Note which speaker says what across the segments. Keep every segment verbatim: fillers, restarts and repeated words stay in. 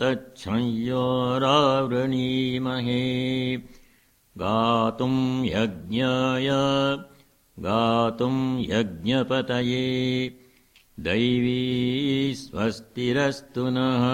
Speaker 1: तच्छंयोरावृणीमहे गातुं यज्ञाय गातुं यज्ञपतये दैवी स्वस्तिरस्तु नः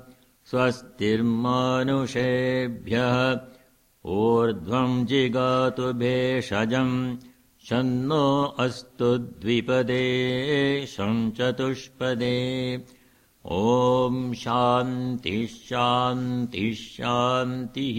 Speaker 1: स्वस्तिर्मानुषेभ्यः ऊर्ध्वं जिगातु भेषजम् शन्नो अस्तु द्विपदे शं चतुष्पदे ॐ शान्ति शान्ति शान्तिः.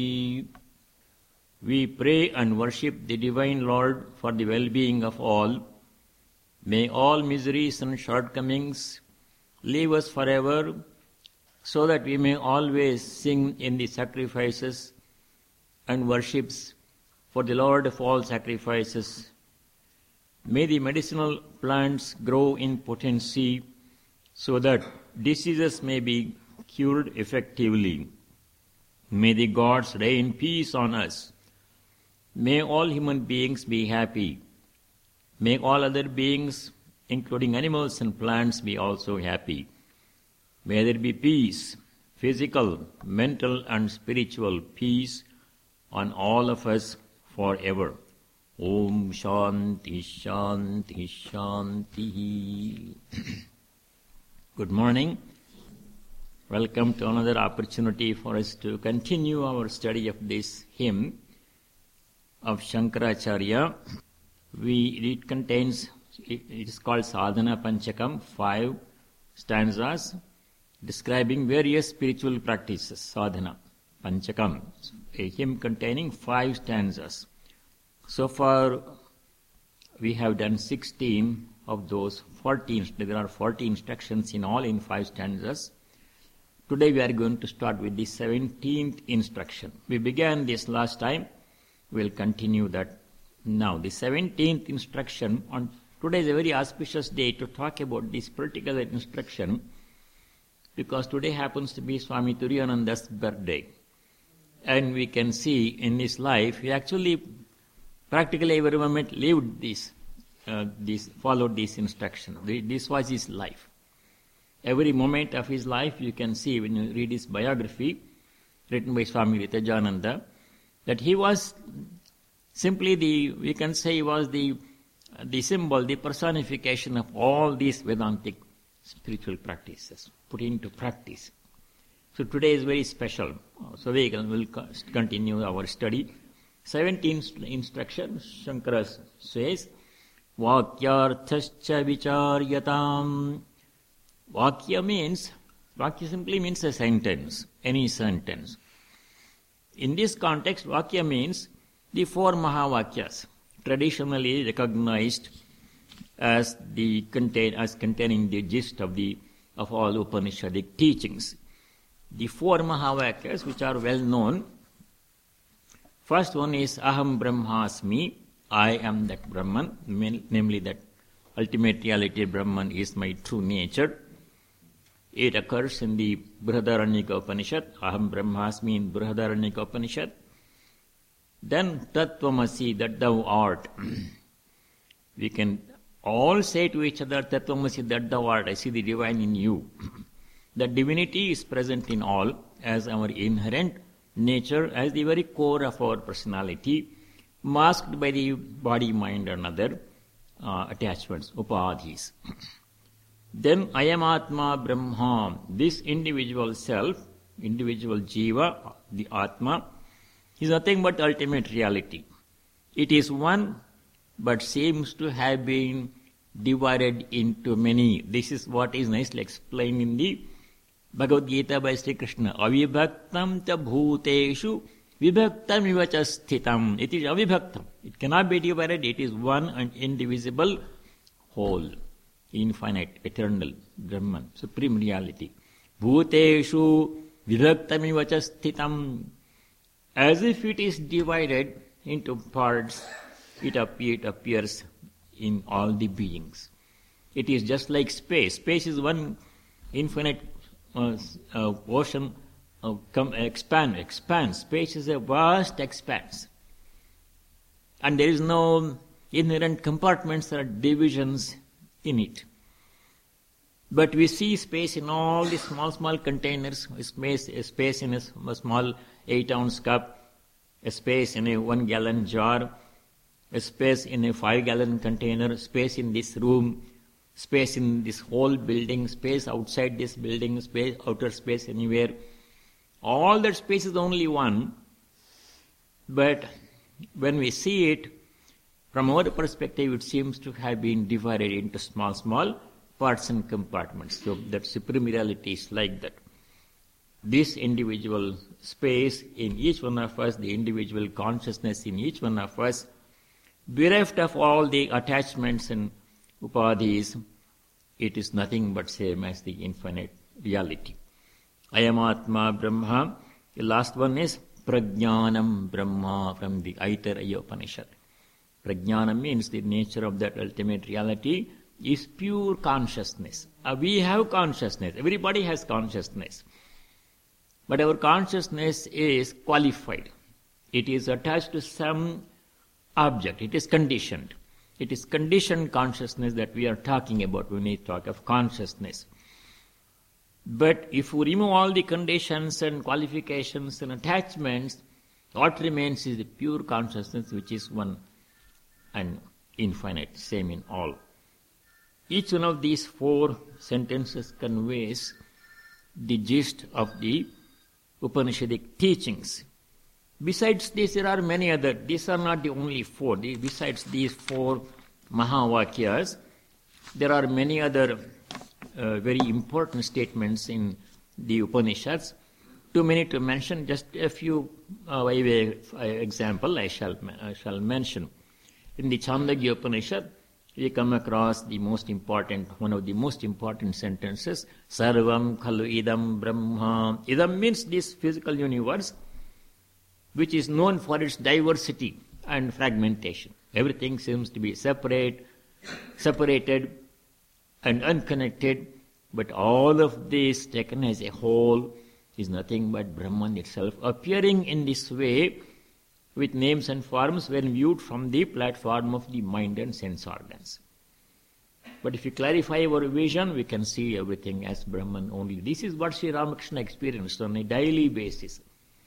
Speaker 1: We pray and worship the Divine Lord for the well-being of all. May all miseries and shortcomings leave us forever, so that we may always sing in the sacrifices and worships for the Lord of all sacrifices. May the medicinal plants grow in potency, so that diseases may be cured effectively. May the gods rain peace on us. May all human beings be happy. May all other beings, including animals and plants, be also happy. May there be peace, physical, mental and spiritual peace on all of us forever. Om Shanti Shanti Shanti. Good morning. Welcome to another opportunity for us to continue our study of this hymn of Shankaracharya. We, it contains, it, it is called Sadhana Panchakam, five stanzas describing various spiritual practices. Sadhana Panchakam, a hymn containing five stanzas. So far, we have done sixteen of those fourteen. There are fourteen instructions in all in five stanzas. Today we are going to start with the seventeenth instruction. We began this last time. We'll continue that now. The seventeenth instruction, on today is a very auspicious day to talk about this particular instruction, because today happens to be Swami Turiyananda's birthday. And we can see in his life, he actually practically every moment lived this, uh, this followed this instruction. This was his life. Every moment of his life you can see when you read his biography, written by Swami Ritajananda, that he was simply the, we can say he was the, the symbol, the personification of all these Vedantic spiritual practices, put into practice. So today is very special. So we will continue our study. seventeenth instruction, Shankara says, Vakyarthascha vicharyatam. Vakya means, Vakya simply means a sentence, any sentence. In this context, Vakya means the four Mahavakyas, traditionally recognized as the contain as containing the gist of the of all Upanishadic teachings. The four Mahavakyas, which are well known. First one is Aham Brahmasmi, I am that Brahman, namely that ultimate reality Brahman is my true nature. It occurs in the Brihadaranyaka Upanishad, Aham Brahmasmi in Brihadaranyaka Upanishad. Then Tattvamasi, that thou art. We can all say to each other, Tattvamasi, that thou art, I see the divine in you. The divinity is present in all as our inherent nature, as the very core of our personality, masked by the body, mind and other uh, attachments, upadhis. Then I am Atma Brahma, this individual self, individual jiva, the Atma, is nothing but ultimate reality. It is one, but seems to have been divided into many. This is what is nicely explained in the Bhagavad Gita by Sri Krishna. Avibhaktam ta bhuteshu vibhaktam ivacha sthitam. It is avibhaktam. It cannot be divided. It is one and indivisible whole, infinite, eternal, Brahman, supreme reality. Bhuteshu vibhaktam ivacha sthitam. As if it is divided into parts, it appears in all the beings. It is just like space. Space is one infinite uh, uh, ocean, uh, come, expand, expand. Space is a vast expanse. And there is no inherent compartments or divisions in it. But we see space in all these small, small containers, space, a space in a small eight-ounce cup, a space in a one-gallon jar, a space in a five-gallon container, space in this room, space in this whole building, space outside this building, space, outer space anywhere. All that space is only one, but when we see it, from our perspective, it seems to have been divided into small, small parts and compartments. So that supreme reality is like that. This individual space in each one of us, the individual consciousness in each one of us, bereft of all the attachments and upadhis, it is nothing but same as the infinite reality. Ayam Atma Brahma. The last one is Prajnanam Brahma from the Aitareya Upanishad. Prajnanam means the nature of that ultimate reality is pure consciousness. Uh, we have consciousness. Everybody has consciousness. But our consciousness is qualified. It is attached to some object. It is conditioned. It is conditioned consciousness that we are talking about when we talk of consciousness. But if we remove all the conditions and qualifications and attachments, what remains is the pure consciousness, which is one and infinite, same in all. Each one of these four sentences conveys the gist of the Upanishadic teachings. Besides this, there are many other. These are not the only four. Besides these four Mahavakyas, there are many other uh, very important statements in the Upanishads. Too many to mention. Just a few uh, by way of example I shall I shall mention. In the Chandogya Upanishad, we come across the most important, one of the most important sentences, Sarvam Khalu Idam Brahma. Idam means this physical universe, which is known for its diversity and fragmentation. Everything seems to be separate, separated and unconnected, but all of this taken as a whole is nothing but Brahman itself, appearing in this way with names and forms when viewed from the platform of the mind and sense organs. But if you clarify our vision, we can see everything as Brahman only. This is what Sri Ramakrishna experienced on a daily basis.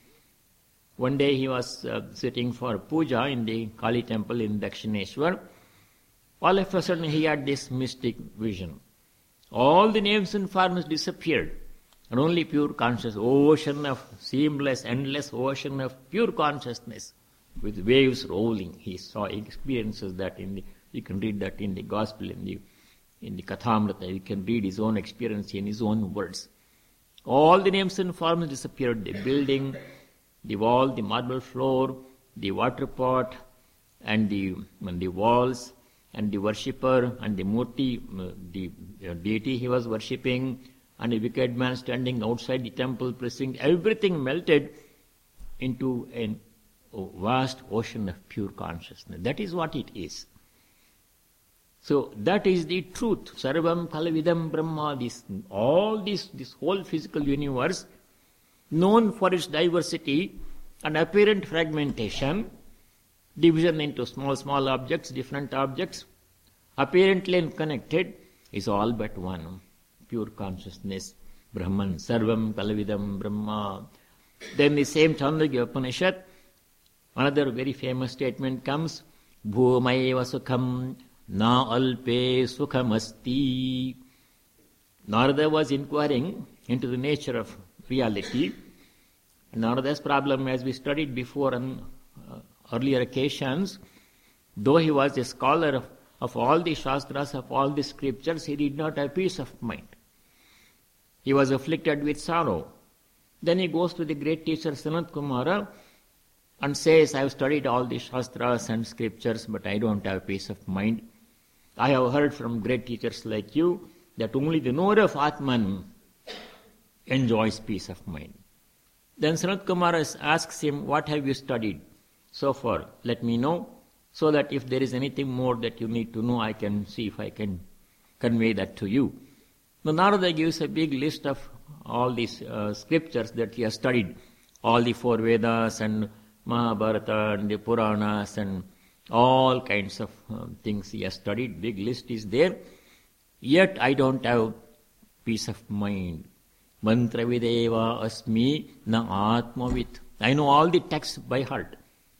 Speaker 1: One day he was uh, sitting for puja in the Kali temple in Dakshineshwar. All of a sudden he had this mystic vision. All the names and forms disappeared, and only pure consciousness, ocean of seamless, endless ocean of pure consciousness with waves rolling. He saw, he experiences that in the, you can read that in the gospel, in the in the Kathamrita, you can read his own experience in his own words. All the names and forms disappeared, the building, the wall, the marble floor, the water pot, and the, and the walls, and the worshipper, and the murti, the deity he was worshipping, and a wicked man standing outside the temple precinct. Everything melted into a vast ocean of pure consciousness. That is what it is. So that is the truth. Sarvam Phalavidam Brahma. This, all this, this whole physical universe, known for its diversity and apparent fragmentation, division into small, small objects, different objects, apparently unconnected, is all but one. Pure consciousness, Brahman, Sarvam Kalavidam Brahma. Then the same Chandogya Upanishad, another very famous statement comes, Bhumaiva Sukham Na Alpe Sukhamasti. Narada was inquiring into the nature of reality. Narada's problem, as we studied before on uh, earlier occasions, though he was a scholar of, of all the Shastras, of all the scriptures, he did not have peace of mind. He was afflicted with sorrow. Then he goes to the great teacher Sanat Kumara and says, I have studied all the Shastras and scriptures, but I don't have peace of mind. I have heard from great teachers like you that only the knower of Atman enjoys peace of mind. Then Sanat Kumara asks him, what have you studied so far? Let me know, so that if there is anything more that you need to know, I can see if I can convey that to you. Now Narada gives a big list of all these uh, scriptures that he has studied, all the four Vedas and Mahabharata and the Puranas and all kinds of uh, things he has studied. Big list is there. Yet I don't have peace of mind. Mantra videva asmi na atmavit. I know all the texts by heart,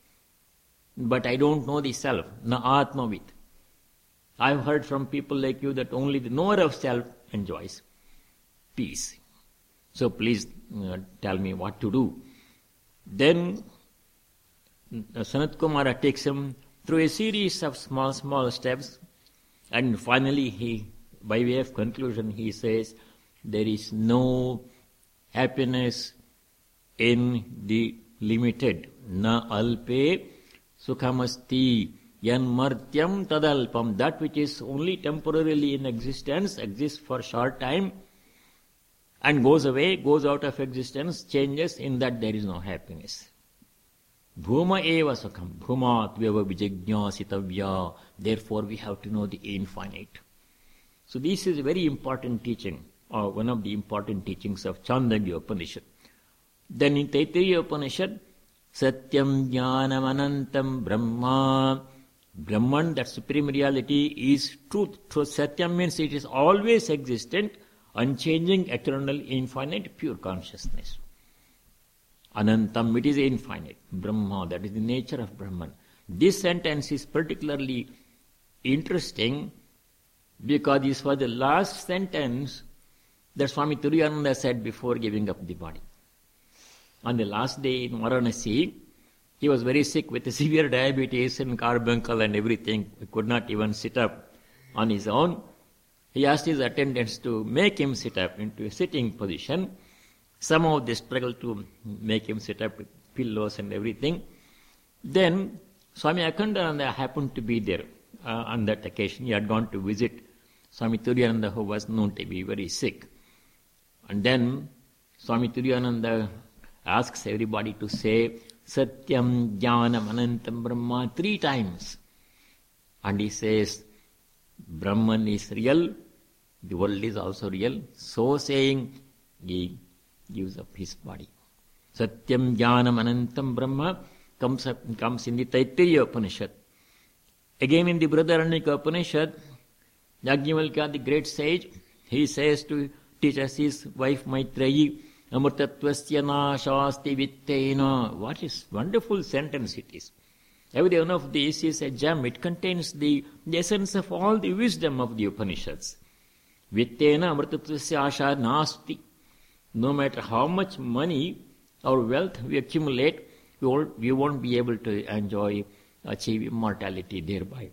Speaker 1: but I don't know the self. Na atmavit. I've heard from people like you that only the knower of self enjoys peace. So please uh, tell me what to do. Then uh, Sanat Kumara takes him through a series of small, small steps, and finally he, by way of conclusion, he says, there is no happiness in the limited. Na alpe sukhamasti yan martyam tadalpam. That which is only temporarily in existence, exists for short time, and goes away, goes out of existence, changes, in that there is no happiness. Bhuma eva sukham, bhumat vyava vijajñāsitavya. Therefore we have to know the infinite. So this is a very important teaching, or one of the important teachings of Chandogya Upanishad. Then in Taittiriya Upanishad, Satyam Jnanam Anantam Brahma. Brahman, that supreme reality, is truth. Truth, Satyam means it is always existent, unchanging, eternal, infinite, pure consciousness. Anantam, it is infinite. Brahma, that is the nature of Brahman. This sentence is particularly interesting because this was the last sentence that Swami Turiyananda said before giving up the body. On the last day in Varanasi, he was very sick with severe diabetes and carbuncle and everything. He could not even sit up on his own. He asked his attendants to make him sit up into a sitting position. Somehow they struggled to make him sit up with pillows and everything. Then Swami Akhandananda happened to be there uh, on that occasion. He had gone to visit Swami Turiyananda, who was known to be very sick. And then Swami Turiyananda asks everybody to say Satyam Jnanam Anantam Brahma three times. And he says, Brahman is real, the world is also real. So saying, he gives up his body. Satyam Jnanam Anantam Brahma comes, up, comes in the Taittiriya Upanishad. Again in the Brihadaranyaka Upanishad, Yajnavalkya, the great sage, he says to teach us his wife Maitreyi, Amrtatvasya nashasti vittena. What is wonderful sentence it is. Every one of these is a gem. It contains the, the essence of all the wisdom of the Upanishads. Vittena amrtatvasya asha nasti. No matter how much money or wealth we accumulate, we won't, we won't be able to enjoy, achieve immortality thereby.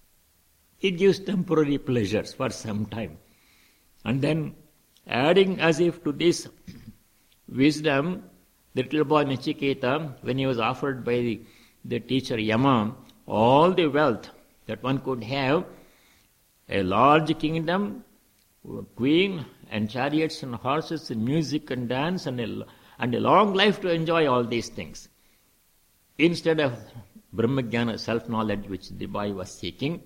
Speaker 1: It gives temporary pleasures for some time. And then adding as if to this wisdom, the little boy Nachiketa, when he was offered by the, the teacher Yama all the wealth that one could have, a large kingdom, queen and chariots and horses and music and dance and a, and a long life to enjoy all these things. Instead of Brahmajnana, self-knowledge, which the boy was seeking,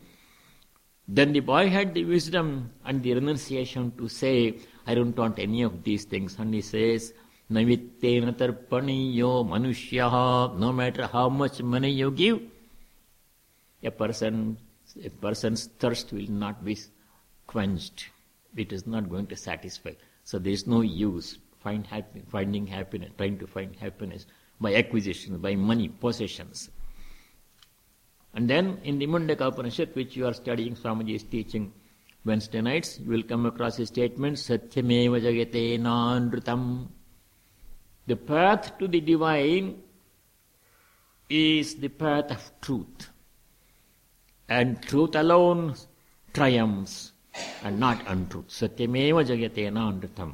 Speaker 1: then the boy had the wisdom and the renunciation to say, I don't want any of these things. And he says, Navittena tarpaniyo manushyaha. No matter how much money you give, a person, a person's thirst will not be quenched. It is not going to satisfy. So there is no use find happy, finding happiness, trying to find happiness by acquisitions, by money, possessions. And then in the Mundaka Upanishad, which you are studying, Swamiji is teaching Wednesday nights, you will come across his statement, Satyameva jagate nandrutam. The path to the divine is the path of truth. And truth alone triumphs and not untruth. Satyameva jagate nandrutam.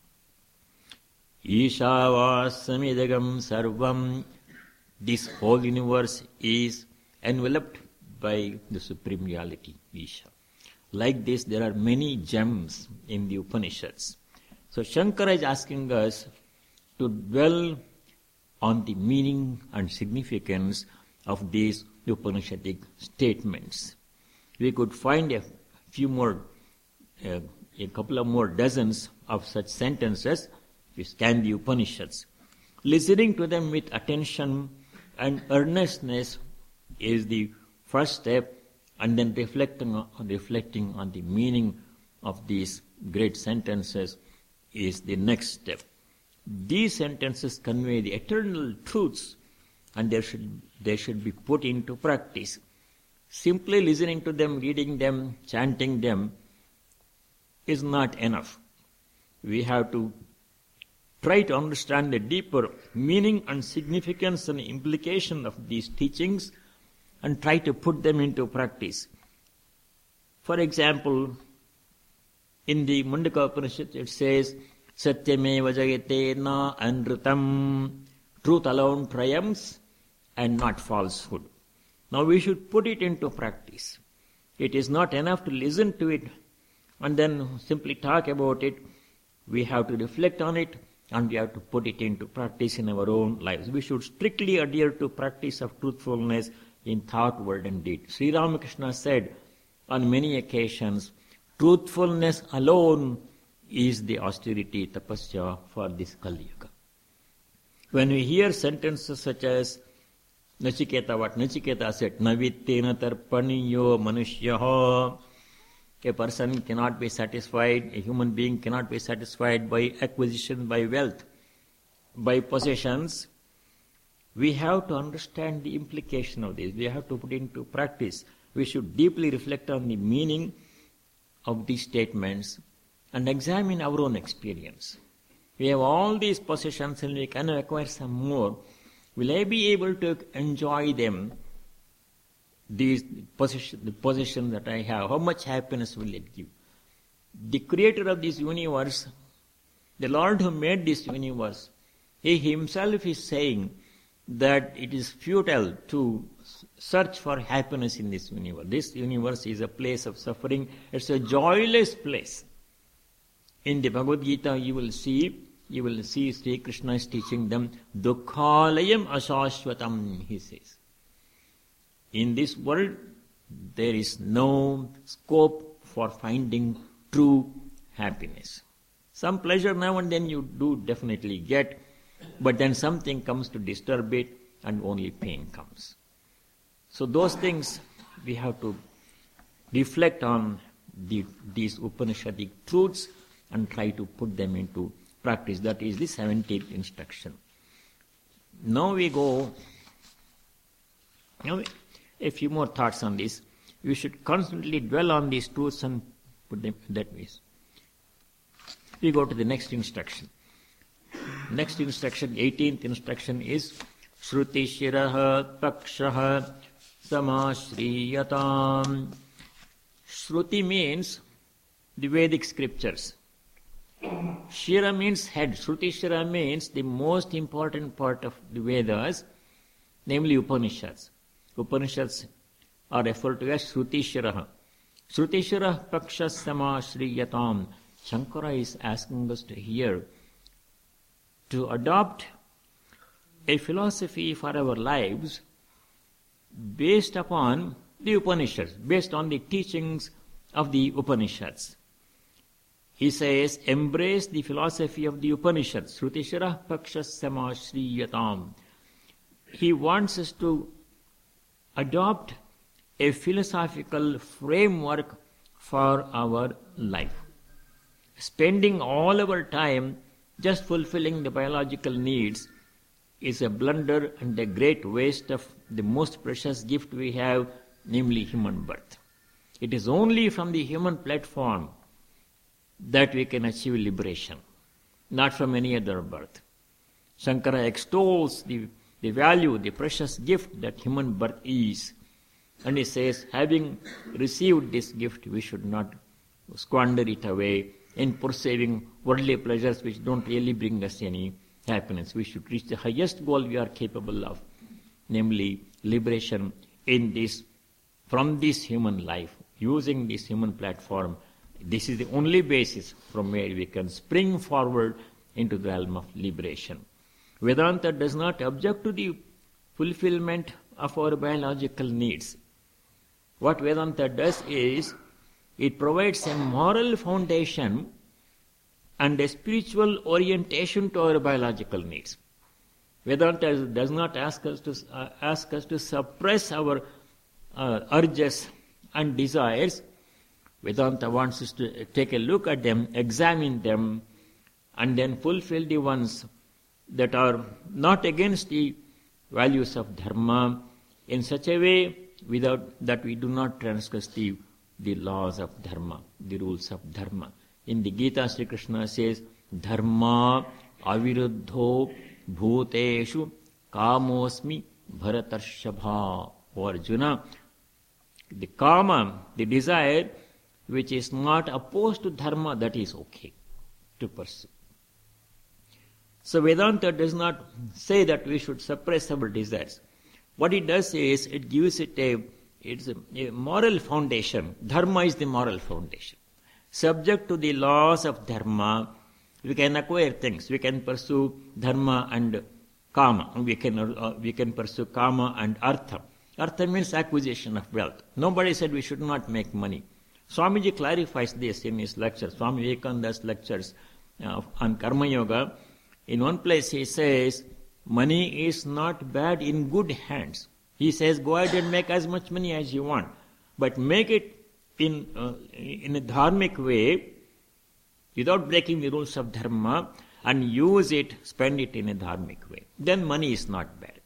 Speaker 1: Ishavasamidagam sarvam. This whole universe is enveloped by the Supreme Reality, Isha. Like this, there are many gems in the Upanishads. So Shankara is asking us to dwell on the meaning and significance of these Upanishadic statements. We could find a few more, uh, a couple of more dozens of such sentences which scan the Upanishads. Listening to them with attention and earnestness is the first step, and then reflecting on, reflecting on the meaning of these great sentences is the next step. These sentences convey the eternal truths, and they should, they should be put into practice. Simply listening to them, reading them, chanting them is not enough. We have to try to understand the deeper meaning and significance and implication of these teachings and try to put them into practice. For example, in the Mundaka Upanishad it says, Satyameva jagate na anritam, truth alone triumphs and not falsehood. Now we should put it into practice. It is not enough to listen to it and then simply talk about it. We have to reflect on it and we have to put it into practice in our own lives. We should strictly adhere to practice of truthfulness in thought, word and deed. Sri Ramakrishna said on many occasions, truthfulness alone is the austerity tapasya for this Kali Yuga. When we hear sentences such as Nachiketa, what Nachiketa said, Navittena tarpaniyo manushyaha, a person cannot be satisfied, a human being cannot be satisfied by acquisition, by wealth, by possessions. We have to understand the implication of this. We have to put into practice. We should deeply reflect on the meaning of these statements and examine our own experience. We have all these possessions and we can acquire some more. Will I be able to enjoy them, these possession, the possessions that I have? How much happiness will it give? The creator of this universe, the Lord who made this universe, He Himself is saying that it is futile to search for happiness in this universe. This universe is a place of suffering. It's a joyless place. In the Bhagavad Gita you will see, you will see Sri Krishna is teaching them, Dukkhalayam asashvatam, he says. In this world, there is no scope for finding true happiness. Some pleasure now and then you do definitely get, but then something comes to disturb it and only pain comes. So those things we have to reflect on the, these Upanishadic truths and try to put them into practice. That is the seventeenth instruction. Now we go, now a few more thoughts on this. We should constantly dwell on these truths and put them that way. We go to the next instruction. Next instruction, eighteenth instruction is Shruti Shiraha Pakshaha Samashriyatam. Shruti means the Vedic scriptures. Shira means head. Shruti Shira means the most important part of the Vedas, namely Upanishads. Upanishads are referred to as Shruti Shiraha. Shruti Shiraha Paksha Samashriyatam. Shankara is asking us to hear, to adopt a philosophy for our lives based upon the Upanishads, based on the teachings of the Upanishads. He says, embrace the philosophy of the Upanishads. Shrutishara Pakshasama Shriyatam. He wants us to adopt a philosophical framework for our life. Spending all our time just fulfilling the biological needs is a blunder and a great waste of the most precious gift we have, namely human birth. It is only from the human platform that we can achieve liberation, not from any other birth. Shankara extols the, the value, the precious gift that human birth is. And he says, having received this gift, we should not squander it away in pursuing worldly pleasures which don't really bring us any happiness. We should reach the highest goal we are capable of, namely liberation in this, from this human life, using this human platform. This is the only basis from where we can spring forward into the realm of liberation. Vedanta does not object to the fulfillment of our biological needs. What Vedanta does is, it provides a moral foundation and a spiritual orientation to our biological needs. Vedanta does not ask us to uh, ask us to suppress our uh, urges and desires, Vedanta wants us to take a look at them, examine them, and then fulfill the ones that are not against the values of dharma in such a way without that we do not transgress the, the laws of dharma, the rules of dharma. In the Gita, Sri Krishna says, Dharma aviruddho bhuteshu kamosmi bharatarshabha. O Arjuna, the kama, the desire, which is not opposed to dharma, that is okay to pursue. So Vedanta does not say that we should suppress our desires. What it does is, it gives it a, it's a, a moral foundation. Dharma is the moral foundation. Subject to the laws of dharma, we can acquire things. We can pursue dharma and kama. We can, uh, we can pursue kama and artha. Artha means acquisition of wealth. Nobody said we should not make money. Swamiji clarifies this in his lectures, Swami Vivekananda's lectures uh, on Karma Yoga. In one place he says, money is not bad in good hands. He says, go ahead and make as much money as you want, but make it in, uh, in a dharmic way, without breaking the rules of dharma, and use it, spend it in a dharmic way. Then money is not bad.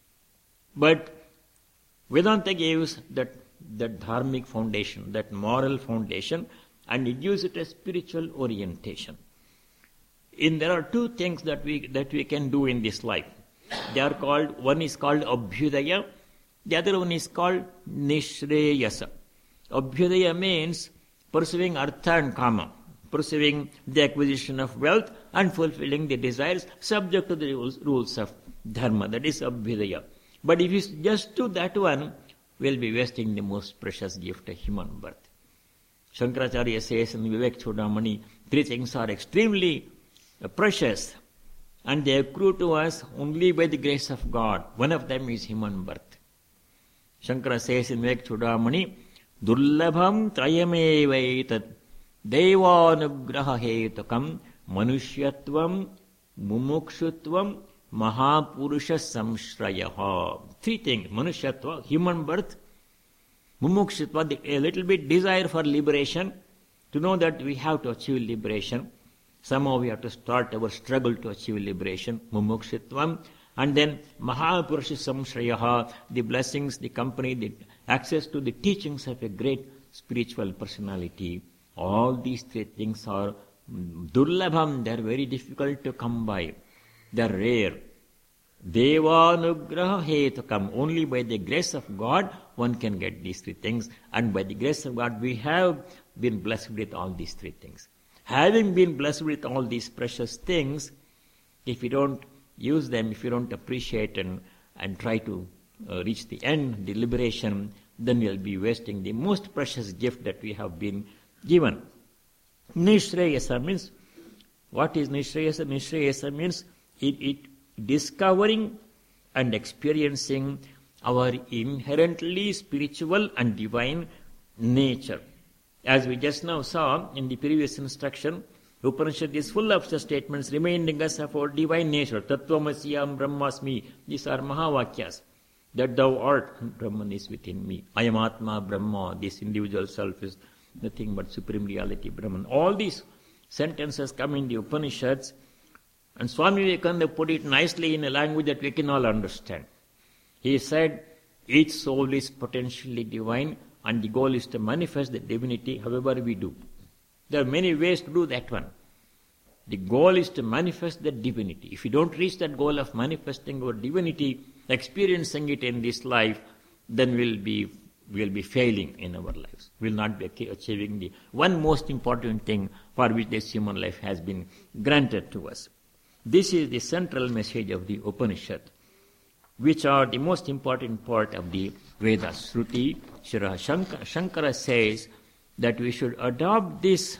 Speaker 1: But Vedanta gives that, that dharmic foundation, that moral foundation, and it gives it a spiritual orientation. In there are two things that we that we can do in this life. They are called, one is called Abhyudaya, the other one is called Nishreyasa. Abhyudaya means pursuing artha and kama, pursuing the acquisition of wealth and fulfilling the desires subject to the rules, rules of dharma. That is Abhyudaya. But if you just do that one, we'll be wasting the most precious gift of human birth. Shankaracharya says in Vivek Chudamani, three things are extremely precious, and they accrue to us only by the grace of God. One of them is human birth. Shankara says in Vivek Chudamani, Durlabham trayamevaitat devanugraha hetukam manushyatvam mumukshutvam mahapurusha samshrayaha. Three things: manushyatva, human birth; mumukshutva, a little bit desire for liberation, to know that we have to achieve liberation. Somehow we have to start our struggle to achieve liberation, mumukshitvam. And then mahapurusha samshrayaha, the blessings, the company, the access to the teachings of a great spiritual personality. All these three things are durlabham, they are very difficult to come by. They are rare. Devanugraha hetukam, only by the grace of God one can get these three things, and by the grace of God we have been blessed with all these three things. Having been blessed with all these precious things, if you don't use them, if you don't appreciate and, and try to uh, reach the end, the liberation, then we'll be wasting the most precious gift that we have been given. Nishreyasa means, what is Nishreyasa? Nishreyasa means it, it discovering and experiencing our inherently spiritual and divine nature. As we just now saw in the previous instruction, Upanishad is full of such statements reminding us of our divine nature. Tattvamasyam brahmasmi. These are Mahavakyas. That thou art, Brahman is within me. I am Atma Brahma. This individual self is nothing but supreme reality, Brahman. All these sentences come in the Upanishads, and Swami Vivekananda put it nicely in a language that we can all understand. He said, each soul is potentially divine, and the goal is to manifest the divinity however we do. There are many ways to do that one. The goal is to manifest the divinity. If we don't reach that goal of manifesting our divinity, experiencing it in this life, then we'll be we'll be failing in our lives. We'll not be achieving the one most important thing for which this human life has been granted to us. This is the central message of the Upanishad, which are the most important part of the Vedas. Shruti, Shira, Shankara, Shankara says that we should adopt this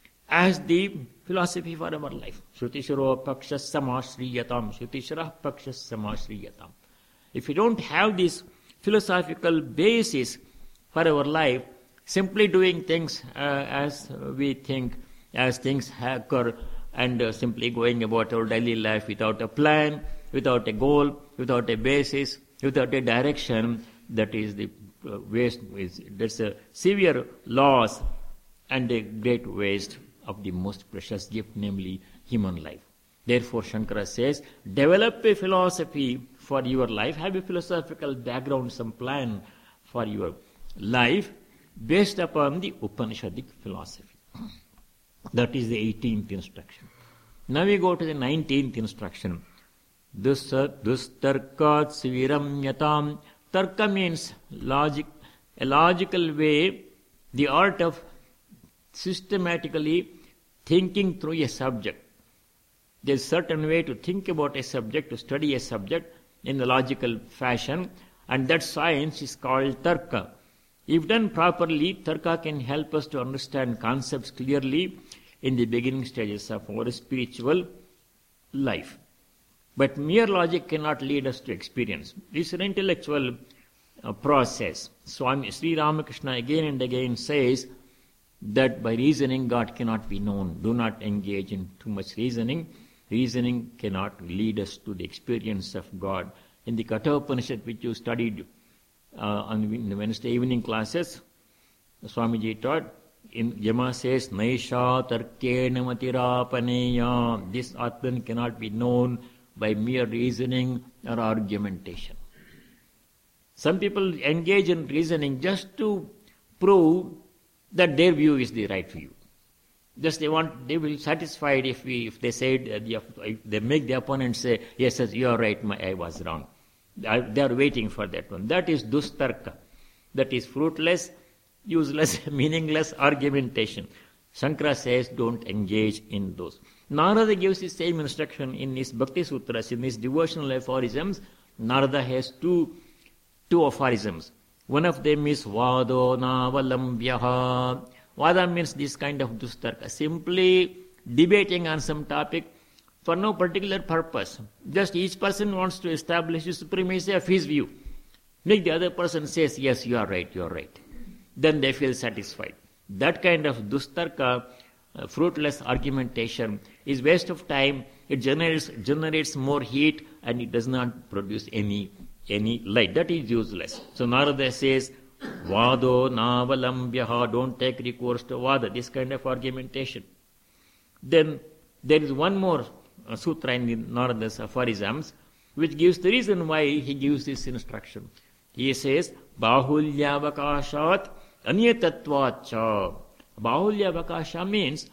Speaker 1: as the philosophy for our life. Shruti Shiro Pakshas Samashriyatam. Shruti Shira Pakshas Samashriyatam. If we don't have this philosophical basis for our life, simply doing things uh, as we think, as things occur, and uh, simply going about our daily life without a plan, without a goal, without a basis, without a direction, that is the uh, waste. Is, that's a severe loss and a great waste of the most precious gift, namely human life. Therefore, Shankara says, develop a philosophy for your life, have a philosophical background, some plan for your life based upon the Upanishadic philosophy. That is the eighteenth instruction. Now we go to the nineteenth instruction. Dustarkat sviram yatam. Tarka means logic, a logical way, the art of systematically thinking through a subject. There is a certain way to think about a subject, to study a subject in a logical fashion, and that science is called Tarka. If done properly, Tarka can help us to understand concepts clearly in the beginning stages of our spiritual life. But mere logic cannot lead us to experience. This is an intellectual uh, process. Swami Sri Ramakrishna again and again says that by reasoning God cannot be known. Do not engage in too much reasoning. Reasoning cannot lead us to the experience of God. In the Kathopanishad, which you studied uh, on the Wednesday evening classes, Swamiji taught, in Yama says, Naisha tarkena matirapaneya. This Atman cannot be known by mere reasoning or argumentation. Some people engage in reasoning just to prove that their view is the right view. Just they want, they will be satisfied if we, if they say, if they make the opponent say, yes, yes, you are right, my, I was wrong. They are waiting for that one. That is dustarka. That is fruitless, useless, meaningless argumentation. Shankara says, don't engage in those. Narada gives the same instruction in his Bhakti Sutras, in his devotional aphorisms. Narada has two, two aphorisms. One of them is Vado Navalambhyaha. Vada means this kind of dustarka, simply debating on some topic for no particular purpose. Just each person wants to establish the supremacy of his view. Make the other person says, yes, you are right, you are right. Then they feel satisfied. That kind of dustarka, uh, fruitless argumentation, is waste of time. It generates generates more heat and it does not produce any any light. That is useless. So Narada says, Vado navalambhyaha, don't take recourse to vada, this kind of argumentation. Then there is one more uh, sutra in the Narada's aphorisms, which gives the reason why he gives this instruction. He says, Bahulyavakashat anyatatvacha. Bahulyavakasha means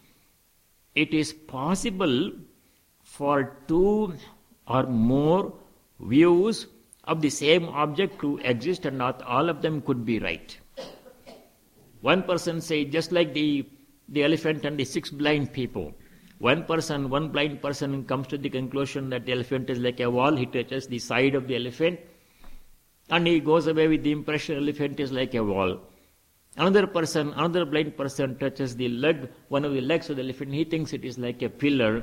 Speaker 1: it is possible for two or more views of the same object to exist, and not all of them could be right. One person says, just like the, the elephant and the six blind people. One person, one blind person comes to the conclusion that the elephant is like a wall. He touches the side of the elephant and he goes away with the impression elephant is like a wall. Another person, another blind person touches the leg, one of the legs of the elephant. He thinks it is like a pillar.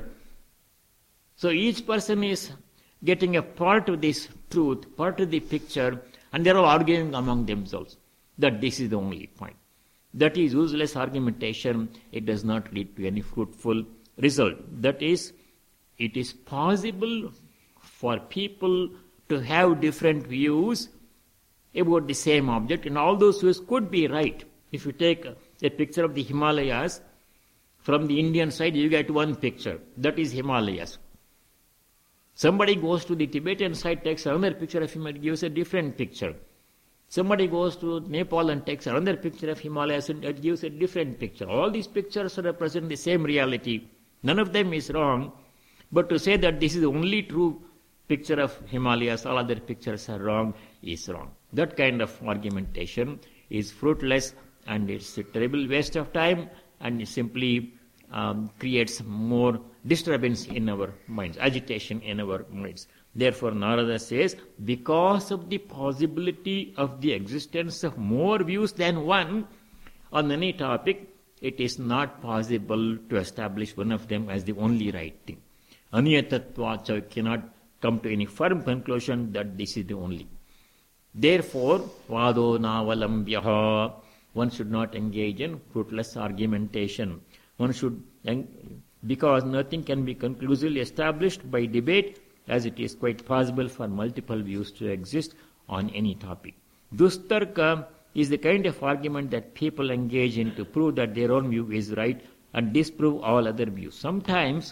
Speaker 1: So each person is getting a part of this truth, part of the picture, and they are all arguing among themselves that this is the only point. That is useless argumentation. It does not lead to any fruitful result. That is, it is possible for people to have different views about the same object, and all those views could be right. If you take a picture of the Himalayas, from the Indian side you get one picture. That is Himalayas. Somebody goes to the Tibetan side, takes another picture of Himalayas, gives a different picture. Somebody goes to Nepal and takes another picture of Himalayas and it gives a different picture. All these pictures represent the same reality. None of them is wrong. But to say that this is the only true picture of Himalayas, all other pictures are wrong, is wrong. That kind of argumentation is fruitless and it's a terrible waste of time, and it simply um, creates more disturbance in our minds, agitation in our minds. Therefore, Narada says, because of the possibility of the existence of more views than one on any topic, it is not possible to establish one of them as the only right thing. Anyatatvacha cannot come to any firm conclusion that this is the only. Therefore, vado navalambhyaha, one should not engage in fruitless argumentation. One should, because nothing can be conclusively established by debate, as it is quite possible for multiple views to exist on any topic. Dustarka is the kind of argument that people engage in to prove that their own view is right and disprove all other views. Sometimes,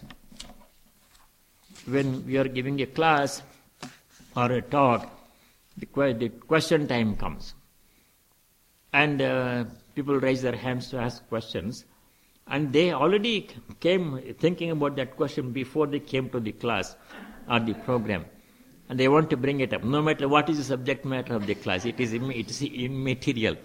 Speaker 1: when we are giving a class or a talk, the, que- the question time comes. And uh, people raise their hands to ask questions. And they already came thinking about that question before they came to the class or the program. And they want to bring it up. No matter what is the subject matter of the class, it is, Im- it is immaterial.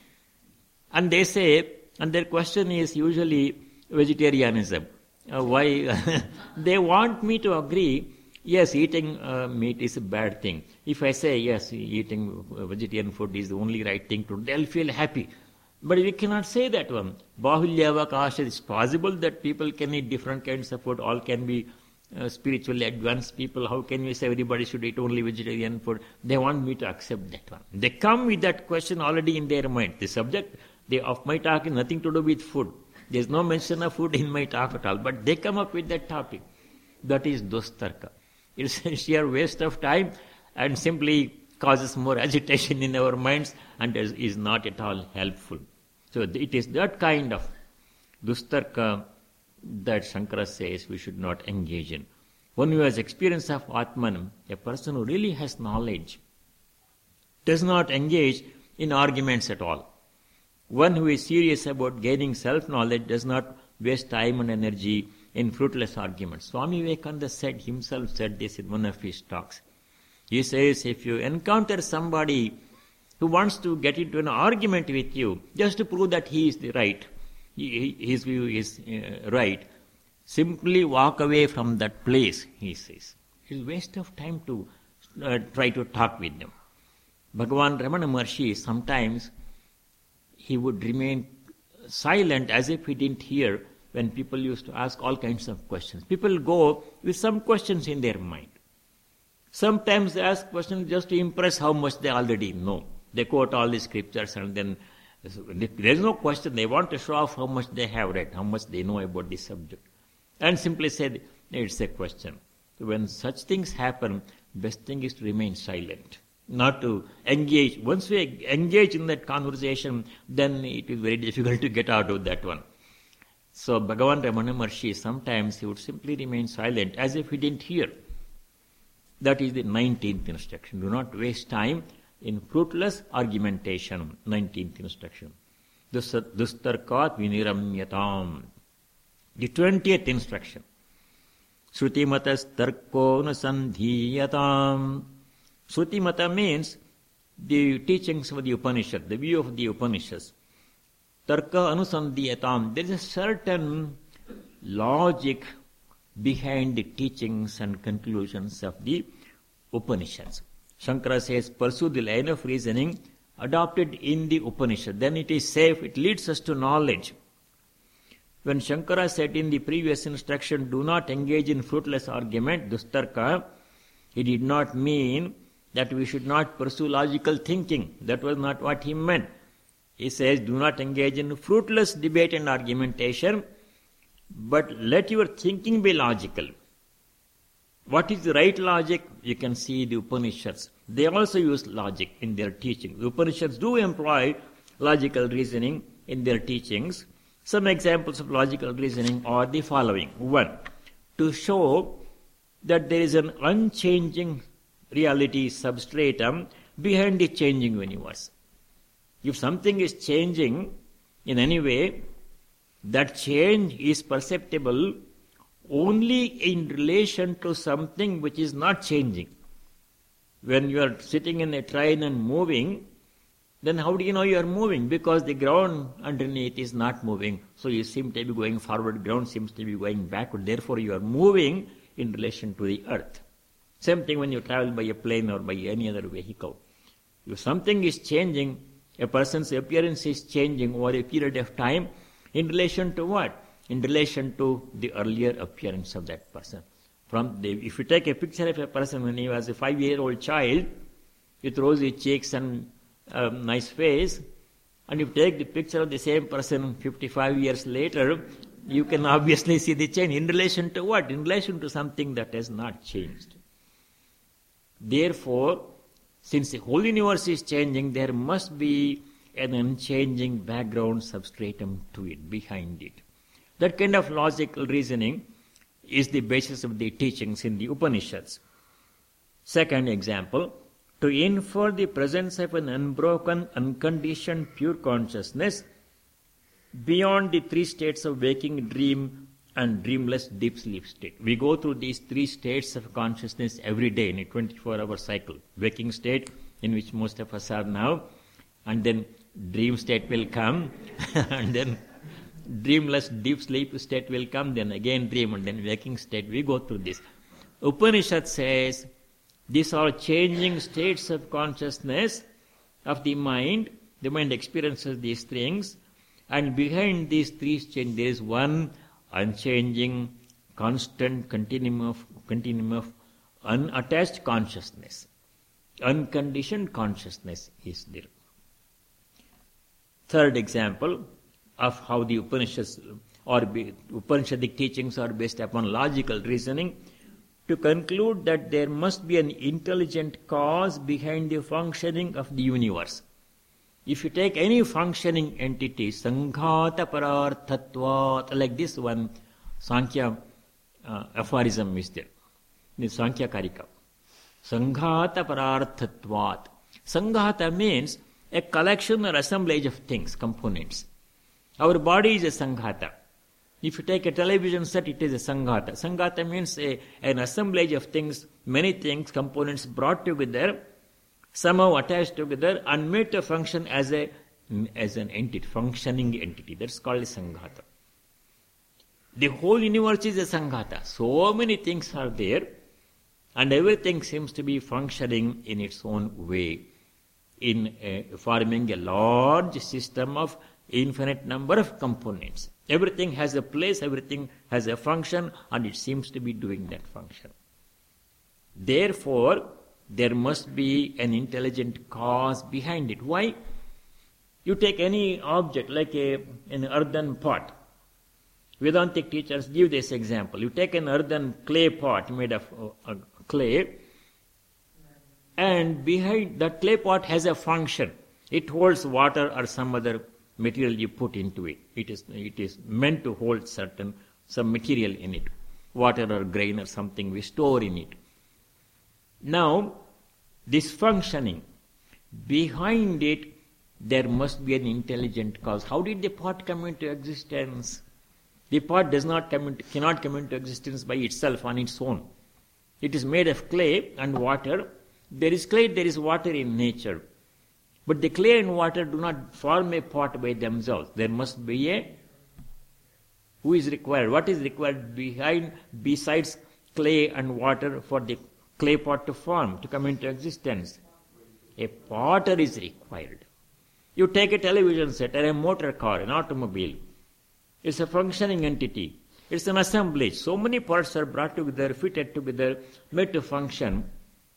Speaker 1: And they say, and their question is usually vegetarianism. Uh, why? They want me to agree, yes, eating uh, meat is a bad thing. If I say, yes, eating vegetarian food is the only right thing to do, they'll feel happy. But we cannot say that one. Bahulyavakasha, it's possible that people can eat different kinds of food, all can be uh, spiritually advanced people. How can we say everybody should eat only vegetarian food? They want me to accept that one. They come with that question already in their mind. The subject they, of my talk is nothing to do with food. There's no mention of food in my talk at all. But they come up with that topic. That is dustarka. It's a sheer waste of time and simply causes more agitation in our minds and is, is not at all helpful. So it is that kind of dustarka that Shankara says we should not engage in. One who has experience of Atman, a person who really has knowledge, does not engage in arguments at all. One who is serious about gaining self-knowledge does not waste time and energy in fruitless arguments. Swami Vivekananda said himself said this in one of his talks. He says, if you encounter somebody who wants to get into an argument with you, just to prove that he is the right, he, his view is uh, right, simply walk away from that place, he says. It is a waste of time to uh, try to talk with them. Bhagavan Ramana Maharshi, sometimes he would remain silent as if he didn't hear when people used to ask all kinds of questions. People go with some questions in their mind. Sometimes they ask questions just to impress how much they already know. They quote all the scriptures and then there is no question. They want to show off how much they have read, how much they know about the subject. And simply say, it's a question. When such things happen, best thing is to remain silent, not to engage. Once we engage in that conversation, then it is very difficult to get out of that one. So Bhagavan Ramana Maharshi, sometimes he would simply remain silent as if he didn't hear. That is the nineteenth instruction. Do not waste time in fruitless argumentation. nineteenth instruction. Dustarkat viniramyatam. The twentieth instruction. Srutimatas tarko nusandhiyatam. Srutimata means the teachings of the Upanishad, the view of the Upanishads. Tarka anusandhiyatam. There is a certain logic behind the teachings and conclusions of the Upanishads. Shankara says, pursue the line of reasoning adopted in the Upanishad. Then it is safe, it leads us to knowledge. When Shankara said in the previous instruction, do not engage in fruitless argument, dustarka, he did not mean that we should not pursue logical thinking. That was not what he meant. He says, do not engage in fruitless debate and argumentation, but let your thinking be logical. What is the right logic? You can see the Upanishads. They also use logic in their teaching. The Upanishads do employ logical reasoning in their teachings. Some examples of logical reasoning are the following. One, to show that there is an unchanging reality substratum behind the changing universe. If something is changing in any way, that change is perceptible only in relation to something which is not changing. When you are sitting in a train and moving, then how do you know you are moving? Because the ground underneath is not moving. So you seem to be going forward, ground seems to be going backward. Therefore you are moving in relation to the earth. Same thing when you travel by a plane or by any other vehicle. If something is changing, a person's appearance is changing over a period of time, in relation to what? In relation to the earlier appearance of that person. From the, if you take a picture of a person when he was a five-year-old child with rosy cheeks and a nice face, and if you take the picture of the same person fifty-five years later, you can obviously see the change. In relation to what? In relation to something that has not changed. Therefore, since the whole universe is changing, there must be an unchanging background substratum to it, behind it. That kind of logical reasoning is the basis of the teachings in the Upanishads. Second example, to infer the presence of an unbroken, unconditioned, pure consciousness beyond the three states of waking, dream, and dreamless deep sleep state. We go through these three states of consciousness every day in a twenty-four hour cycle. Waking state, in which most of us are now, and then dream state will come, and then dreamless deep sleep state will come, then again dream, and then waking state. We go through this. Upanishad says these are changing states of consciousness of the mind. The mind experiences these things, and behind these three states there is one unchanging, constant continuum of, continuum of unattached consciousness. Unconditioned consciousness is there. Third example of how the Upanishads or Upanishadic teachings are based upon logical reasoning, to conclude that there must be an intelligent cause behind the functioning of the universe. If you take any functioning entity, sanghata pararthatvat, like this one, Sankhya uh, aphorism is there, the Sankhya Karika. Sanghata pararthatvat. Sanghata means a collection or assemblage of things, components. Our body is a sanghata. If you take a television set, it is a sanghata. Sanghata means a, an assemblage of things, many things, components brought together, somehow attached together and made to function as a as an entity, functioning entity. That's called a sanghata. The whole universe is a sanghata. So many things are there, and everything seems to be functioning in its own way, in a, forming a large system of infinite number of components. Everything has a place, everything has a function, and it seems to be doing that function. Therefore, there must be an intelligent cause behind it. Why? You take any object like a, an earthen pot. Vedantic teachers give this example. You take an earthen clay pot made of uh, clay, and behind that clay pot has a function. It holds water or some other material you put into it. It is, it is meant to hold certain, some material in it. Water or grain or something we store in it. Now, this functioning, behind it, there must be an intelligent cause. How did the pot come into existence? The pot does not come into, cannot come into existence by itself on its own. It is made of clay and water. There is clay, there is water in nature. But the clay and water do not form a pot by themselves. There must be a, who is required? What is required behind, besides clay and water for the clay pot to form, to come into existence? A potter is required. You take a television set or a motor car, an automobile. It's a functioning entity. It's an assemblage. So many parts are brought together, fitted together, made to function.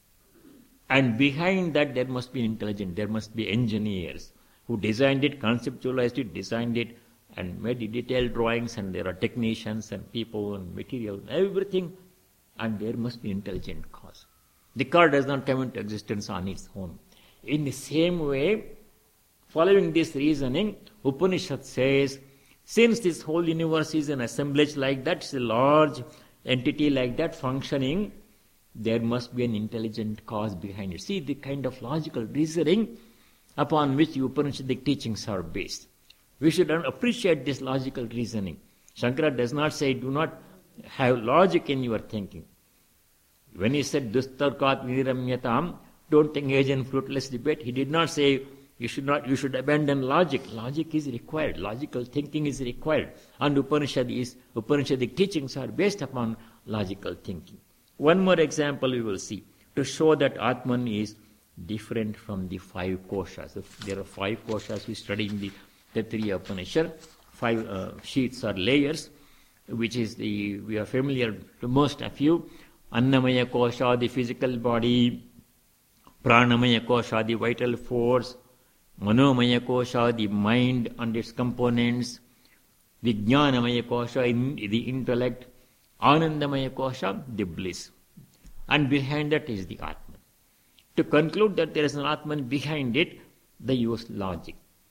Speaker 1: And behind that there must be intelligent, there must be engineers who designed it, conceptualized it, designed it, and made the detailed drawings, and there are technicians and people and material, everything, and there must be intelligent cause. The car does not come into existence on its own. In the same way, following this reasoning, Upanishad says, since this whole universe is an assemblage like that, it's a large entity like that functioning, there must be an intelligent cause behind it. See the kind of logical reasoning upon which the Upanishadic teachings are based. We should appreciate this logical reasoning. Shankara does not say do not have logic in your thinking. When he said dustarkat viramyatam, don't engage in fruitless debate, he did not say you should not you should abandon logic. Logic is required. Logical thinking is required. And Upanishad is Upanishadic teachings are based upon logical thinking. One more example we will see to show that Atman is different from the five koshas. There are five koshas we study in the Taittiriya Upanishad, five uh, sheets or layers, which is the, we are familiar to most of you. Annamaya kosha, the physical body, Pranamaya kosha, the vital force, Manomaya kosha, the mind and its components, Vijnanamaya kosha, in the intellect, Anandamaya kosha, the bliss. And behind that is the Atman. To conclude that there is an Atman behind it, they use logic.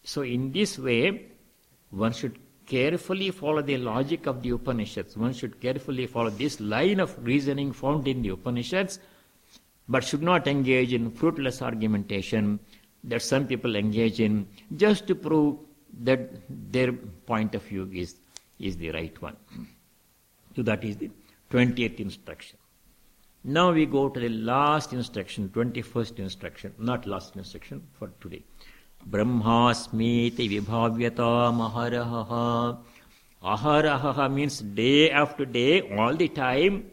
Speaker 1: So in this way, one should carefully follow the logic of the Upanishads. One should carefully follow this line of reasoning found in the Upanishads, but should not engage in fruitless argumentation that some people engage in just to prove that their point of view is, is the right one. So that is the twentieth instruction. Now we go to the last instruction, twenty-first instruction, not last instruction for today. Brahmasmiti vibhavyata maharaha. Aharaha means day after day, all the time.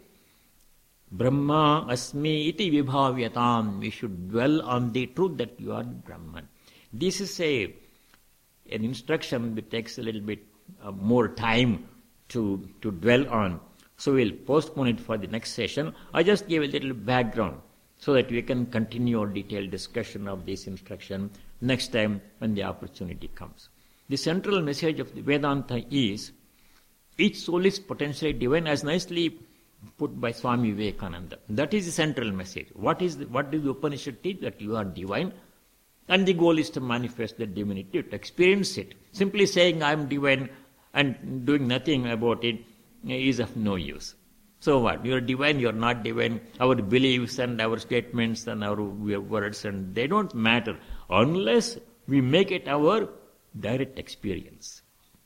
Speaker 1: Brahma asmi iti vibhavyatam. We should dwell on the truth that you are Brahman. This is a an instruction that takes a little bit uh, more time to, to dwell on. So we'll postpone it for the next session. I just gave a little background so that we can continue our detailed discussion of this instruction next time when the opportunity comes. The central message of the Vedanta is, each soul is potentially divine, as nicely put by Swami Vivekananda. That is the central message. What is the, what does the Upanishad teach? That you are divine. And the goal is to manifest the divinity, to experience it. Simply saying I am divine and doing nothing about it is of no use. So what? You are divine, you are not divine. Our beliefs and our statements and our words, and they don't matter unless we make it our direct experience.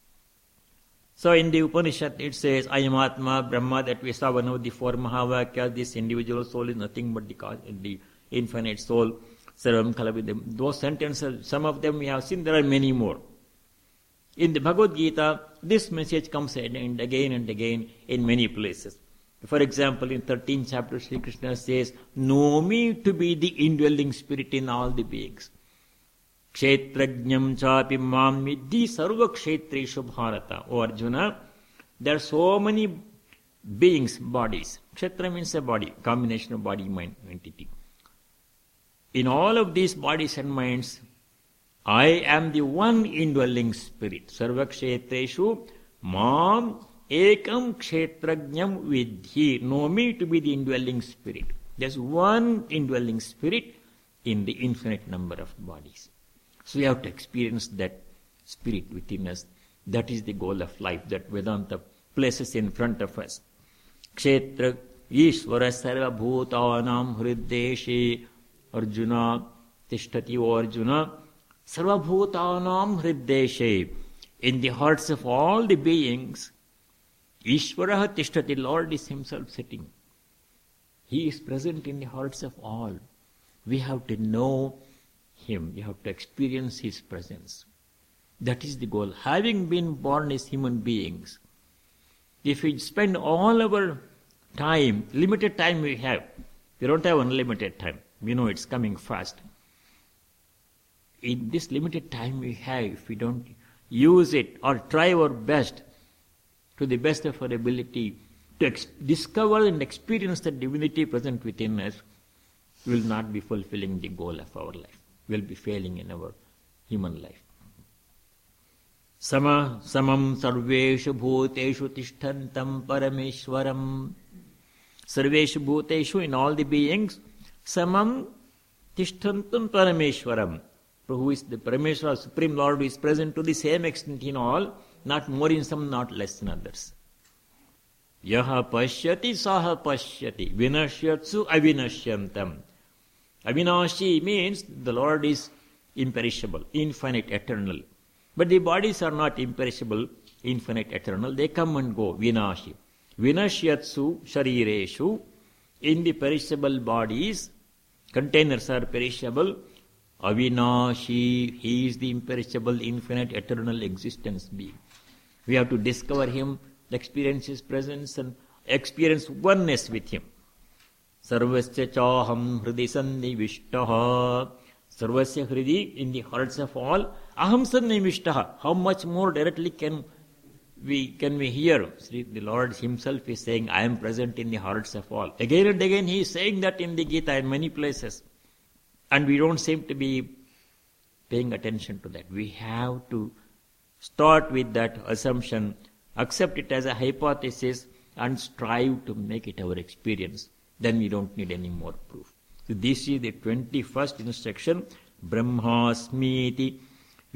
Speaker 1: So in the Upanishad it says, I am Atma, Brahma, that we saw one of the four Mahavakyas. This individual soul is nothing but the, the infinite soul. Sarvam Kalavidam. Those sentences, some of them we have seen, there are many more. In the Bhagavad Gita, this message comes and again and again in many places. For example, in thirteenth chapter, Sri Krishna says, know me to be the indwelling spirit in all the beings. Kshetrajñam chapi mam vidhi sarva kshetreshu bharata. O Arjuna, there are so many beings, bodies. Kshetra means a body, combination of body, mind, entity. In all of these bodies and minds, I am the one indwelling spirit. Sarva kshetreshu mam ekam kshetrajñam vidhi. Know me to be the indwelling spirit. There's one indwelling spirit in the infinite number of bodies. So we have to experience that spirit within us. That is the goal of life that Vedanta places in front of us. Kshetra Ishvara sarva bhutanam hriddeshe Arjuna tishtati o Arjuna sarva bhutanam hriddeshe. In the hearts of all the beings, Ishvara tishtati, Lord is himself sitting. He is present in the hearts of all. We have to know Him. We have to experience His presence. That is the goal. Having been born as human beings, if we spend all our time, limited time we have, we don't have unlimited time. We know it's coming fast. In this limited time we have, if we don't use it or try our best, to the best of our ability, to ex- discover and experience the divinity present within us, we will not be fulfilling the goal of our life. We will be failing in our human life. Sama samam sarveshu bhuteshu tishtantam parameshwaram. Sarveshu bhuteshu, in all the beings, samam tishtantam parameshwaram. Who is the Parameshwara, Supreme Lord, who is present to the same extent in all, not more in some, not less in others. Yaha pashyati saha pashyati vinashyatsu avinashyantam. Avinashi means the Lord is imperishable, infinite, eternal. But the bodies are not imperishable, infinite, eternal. They come and go, vinashi. Vinashyatsu sharireshu. In the perishable bodies, containers are perishable. Avinashi, He is the imperishable, infinite, eternal existence being. We have to discover Him, experience His presence, and experience oneness with Him. Sarvasya chaham hridi sannivishtaha. Sarvasya hridi, in the hearts of all. Aham sannivishtaha. How much more directly can we can we hear? See, the Lord Himself is saying, I am present in the hearts of all. Again and again He is saying that in the Gita in many places. And we don't seem to be paying attention to that. We have to start with that assumption, accept it as a hypothesis, and strive to make it our experience. Then we don't need any more proof. So this is the twenty-first instruction. Brahmasmiti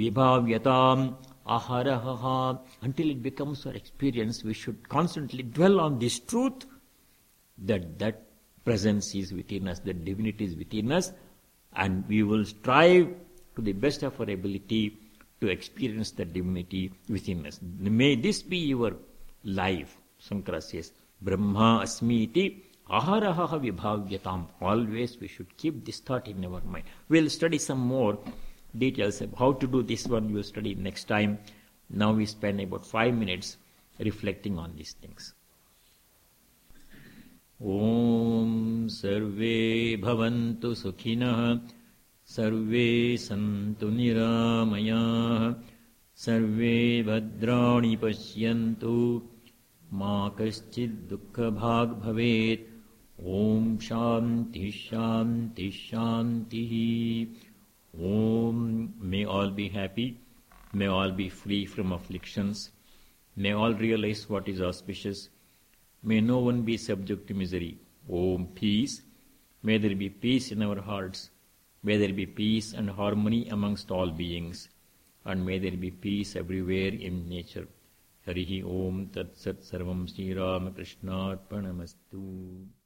Speaker 1: vibhavyatam aharaha. Until it becomes our experience, we should constantly dwell on this truth that that presence is within us, that divinity is within us, and we will strive to the best of our ability to experience the divinity within us. May this be your life. Shankara says, Brahma asmiti aharaha vibhavyatam. Always we should keep this thought in our mind. We'll study some more details of how to do this one. We'll study next time. Now we spend about five minutes reflecting on these things. Om sarve bhavantu sukhinah, sarve santu niramayah, sarve bhadrani pashyantu, ma kaschid dukkha bhag bhavet. Om shanti shanti shanti. Om. May all be happy. May all be free from afflictions. May all realize what is auspicious. May no one be subject to misery. Om. Peace. May there be peace in our hearts. May there be peace and harmony amongst all beings. And may there be peace everywhere in nature. Harihi Om Tat Sat Sarvam Sri Ramakrishna Arpanamastu.